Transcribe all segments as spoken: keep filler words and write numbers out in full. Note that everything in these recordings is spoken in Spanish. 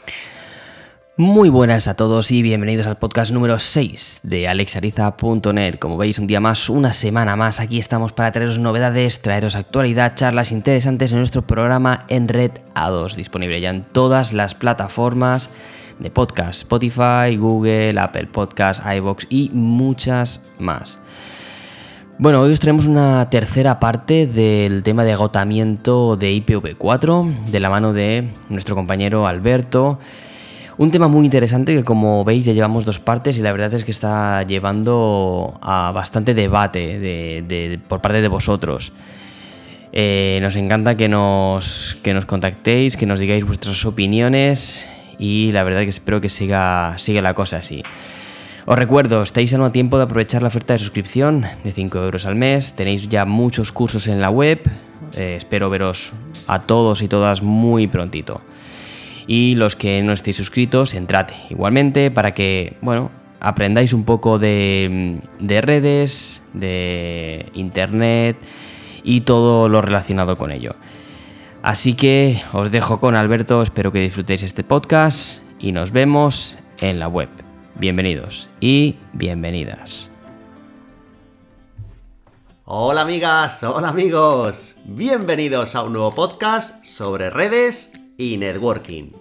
Muy buenas a todos y bienvenidos al podcast número seis de alex ariza punto net. Como veis, un día más, una semana más, aquí estamos para traeros novedades, traeros actualidad, charlas interesantes en nuestro programa En Red A dos, disponible ya en todas las plataformas de podcast, Spotify, Google, Apple Podcasts, iVoox y muchas más. Bueno, hoy os traemos una tercera parte del tema de agotamiento de I P v cuatro, de la mano de nuestro compañero Alberto. Un tema muy interesante que, como veis, ya llevamos dos partes y la verdad es que está llevando a bastante debate de, de, por parte de vosotros. Eh, nos encanta que nos, que nos contactéis, que nos digáis vuestras opiniones y la verdad es que espero que siga, siga la cosa así. Os recuerdo, estáis aún a tiempo de aprovechar la oferta de suscripción de cinco euros al mes. Tenéis ya muchos cursos en la web. Eh, espero veros a todos y todas muy prontito. Y los que no estéis suscritos, entrad igualmente para que, bueno, aprendáis un poco de, de redes, de internet y todo lo relacionado con ello. Así que os dejo con Alberto, espero que disfrutéis este podcast y nos vemos en la web. Bienvenidos y bienvenidas. Hola amigas, hola amigos, bienvenidos a un nuevo podcast sobre redes y networking.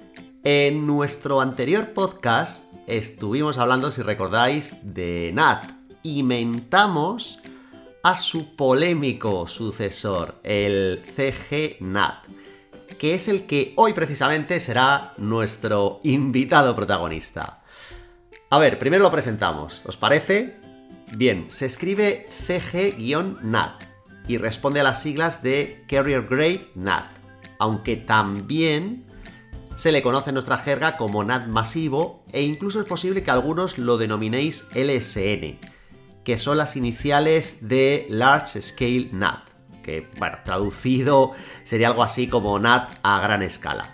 En nuestro anterior podcast estuvimos hablando, si recordáis, de N A T y mentamos a su polémico sucesor, el C G N A T, que es el que hoy precisamente será nuestro invitado protagonista. A ver, primero lo presentamos, ¿os parece? Bien, se escribe C G N A T y responde a las siglas de Carrier Grade N A T, aunque también se le conoce en nuestra jerga como N A T masivo e incluso es posible que algunos lo denominéis L S N, que son las iniciales de Large Scale N A T, que, bueno, traducido sería algo así como N A T a gran escala.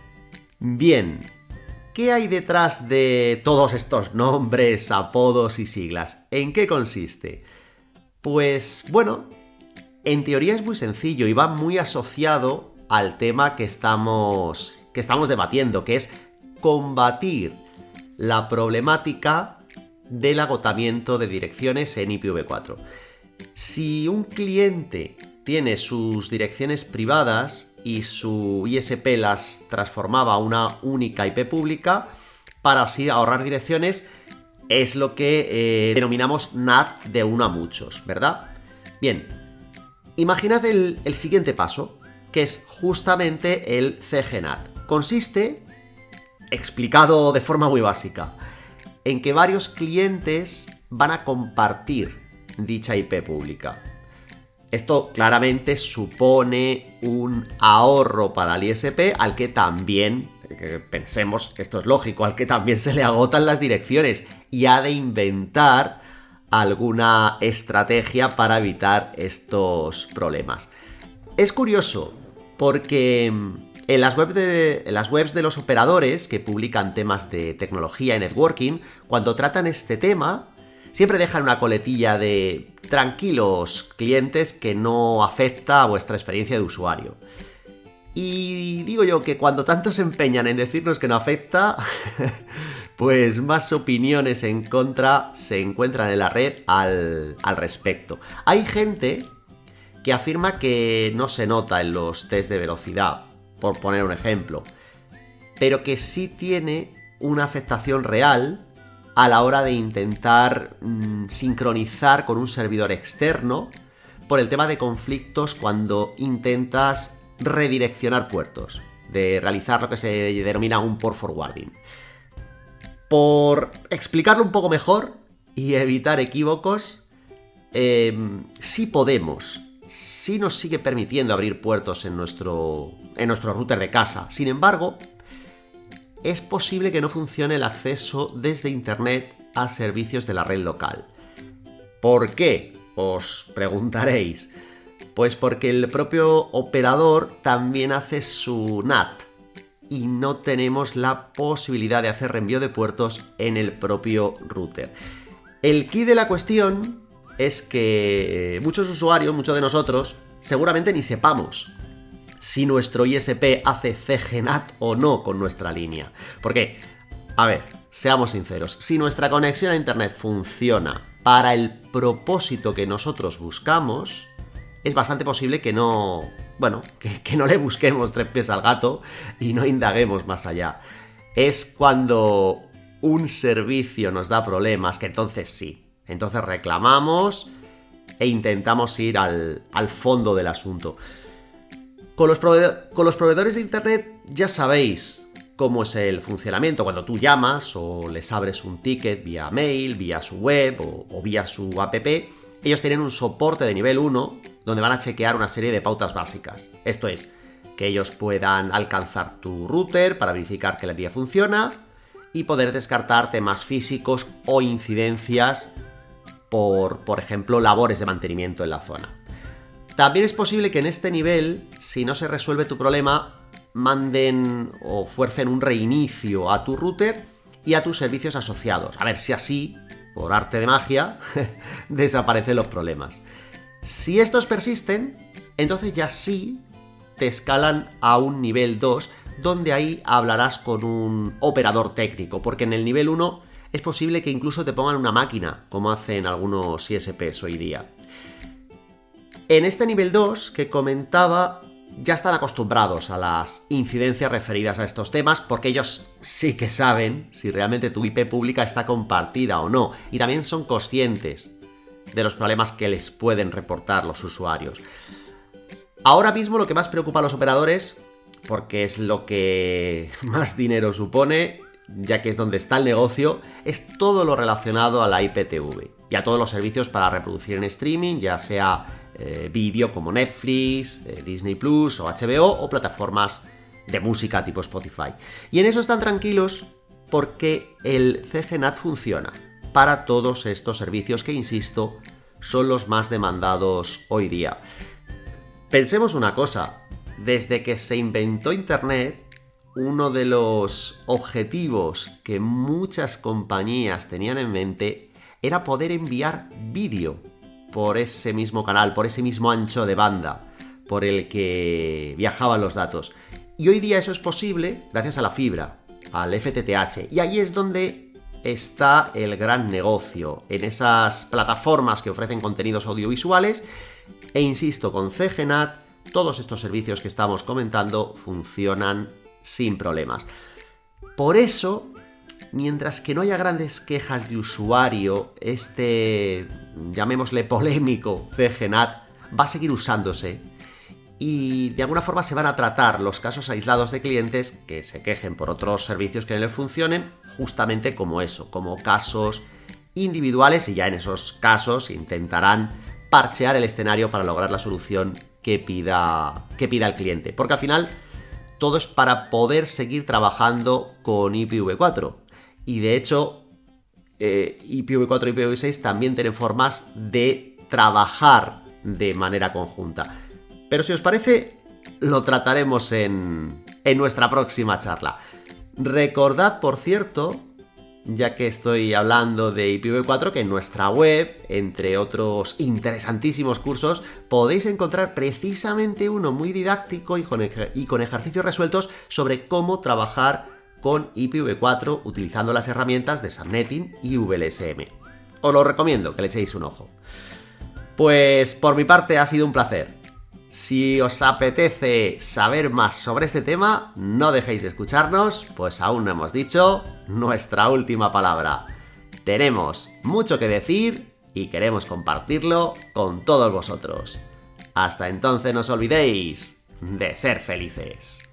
Bien, ¿qué hay detrás de todos estos nombres, apodos y siglas? ¿En qué consiste? Pues, bueno, en teoría es muy sencillo y va muy asociado al tema que estamos... que estamos debatiendo, que es combatir la problemática del agotamiento de direcciones en I P v cuatro. Si un cliente tiene sus direcciones privadas y su I S P las transformaba a una única I P pública para así ahorrar direcciones, es lo que eh, denominamos N A T de uno a muchos, ¿verdad? Bien, imaginad el, el siguiente paso, que es justamente el C G N A T. Consiste, explicado de forma muy básica, en que varios clientes van a compartir dicha I P pública. Esto claramente supone un ahorro para el I S P al que también, que pensemos que esto es lógico, al que también se le agotan las direcciones y ha de inventar alguna estrategia para evitar estos problemas. Es curioso porque En las, web de, en las webs de los operadores que publican temas de tecnología y networking, cuando tratan este tema, siempre dejan una coletilla de tranquilos clientes que no afecta a vuestra experiencia de usuario. Y digo yo que cuando tanto se empeñan en decirnos que no afecta, pues más opiniones en contra se encuentran en la red al, al respecto. Hay gente que afirma que no se nota en los test de velocidad, por poner un ejemplo, pero que sí tiene una afectación real a la hora de intentar mmm, sincronizar con un servidor externo por el tema de conflictos cuando intentas redireccionar puertos, de realizar lo que se denomina un port forwarding. Por explicarlo un poco mejor y evitar equívocos, eh, sí podemos, sí nos sigue permitiendo abrir puertos en nuestro, en nuestro router de casa. Sin embargo, es posible que no funcione el acceso desde internet a servicios de la red local. ¿Por qué? Os preguntaréis. Pues porque el propio operador también hace su N A T y no tenemos la posibilidad de hacer reenvío de puertos en el propio router. El quid de la cuestión es que muchos usuarios, muchos de nosotros, seguramente ni sepamos si nuestro I S P hace C G N A T o no con nuestra línea. Porque, a ver, seamos sinceros, si nuestra conexión a internet funciona para el propósito que nosotros buscamos, es bastante posible que no, bueno, que, que no le busquemos tres pies al gato y no indaguemos más allá. Es cuando un servicio nos da problemas que entonces sí, entonces reclamamos e intentamos ir al, al fondo del asunto. Con los, prove- con los proveedores de internet ya sabéis cómo es el funcionamiento. Cuando tú llamas o les abres un ticket vía mail, vía su web o, o vía su app, ellos tienen un soporte de nivel uno donde van a chequear una serie de pautas básicas. Esto es, que ellos puedan alcanzar tu router para verificar que la línea funciona y poder descartar temas físicos o incidencias por, por ejemplo, labores de mantenimiento en la zona. También es posible que en este nivel, si no se resuelve tu problema, manden o fuercen un reinicio a tu router y a tus servicios asociados. A ver si así, por arte de magia, desaparecen los problemas. Si estos persisten, entonces ya sí te escalan a un nivel dos, donde ahí hablarás con un operador técnico, porque en el nivel uno es posible que incluso te pongan una máquina, como hacen algunos I S Ps hoy día. En este nivel dos que comentaba, ya están acostumbrados a las incidencias referidas a estos temas, porque ellos sí que saben si realmente tu I P pública está compartida o no, y también son conscientes de los problemas que les pueden reportar los usuarios. Ahora mismo lo que más preocupa a los operadores, porque es lo que más dinero supone, ya que es donde está el negocio, es todo lo relacionado a la I P T V y a todos los servicios para reproducir en streaming, ya sea eh, vídeo como Netflix, eh, Disney Plus o H B O, o plataformas de música tipo Spotify. Y en eso están tranquilos porque el C G N A T funciona para todos estos servicios que, insisto, son los más demandados hoy día. Pensemos una cosa, desde que se inventó Internet, uno de los objetivos que muchas compañías tenían en mente era poder enviar vídeo por ese mismo canal, por ese mismo ancho de banda por el que viajaban los datos. Y hoy día eso es posible gracias a la fibra, al F T T H. Y ahí es donde está el gran negocio, en esas plataformas que ofrecen contenidos audiovisuales. E insisto, con C G N A T, todos estos servicios que estamos comentando funcionan sin problemas. Por eso, mientras que no haya grandes quejas de usuario, este, llamémosle polémico C G N A T va a seguir usándose y de alguna forma se van a tratar los casos aislados de clientes que se quejen por otros servicios que no les funcionen, justamente como eso, como casos individuales, y ya en esos casos intentarán parchear el escenario para lograr la solución que pida, que pida el cliente. Porque al final todo es para poder seguir trabajando con I P v cuatro. Y de hecho, eh, I P v cuatro y I P v seis también tienen formas de trabajar de manera conjunta. Pero si os parece, lo trataremos en, en nuestra próxima charla. Recordad, por cierto, ya que estoy hablando de I P v cuatro, que en nuestra web, entre otros interesantísimos cursos, podéis encontrar precisamente uno muy didáctico y con, ej- y con ejercicios resueltos sobre cómo trabajar con I P v cuatro utilizando las herramientas de Subnetting y V L S M. Os lo recomiendo que le echéis un ojo. Pues por mi parte ha sido un placer. Si os apetece saber más sobre este tema, no dejéis de escucharnos, pues aún no hemos dicho nuestra última palabra. Tenemos mucho que decir y queremos compartirlo con todos vosotros. Hasta entonces no os olvidéis de ser felices.